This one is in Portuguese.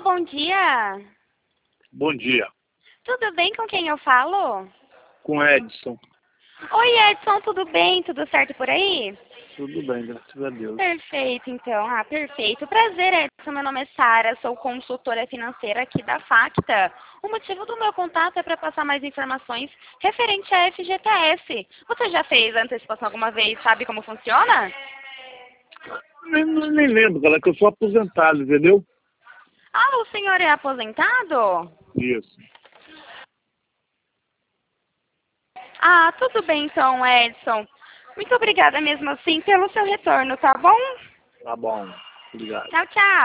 bom dia. Bom dia. Tudo bem, com quem eu falo? Com Edson. Oi, Edson, tudo bem? Tudo certo por aí? Tudo bem, graças a Deus. Perfeito, então. Perfeito. Prazer, Edson. Meu nome é Sara, sou consultora financeira aqui da Facta. O motivo do meu contato é para passar mais informações referente à FGTS. Você já fez a antecipação alguma vez? Sabe como funciona? Nem lembro, galera, que eu sou aposentado, entendeu? Ah, o senhor é aposentado? Isso. Ah, tudo bem então, Edson. Muito obrigada mesmo assim pelo seu retorno, tá bom? Tá bom. Obrigado. Tchau, tchau.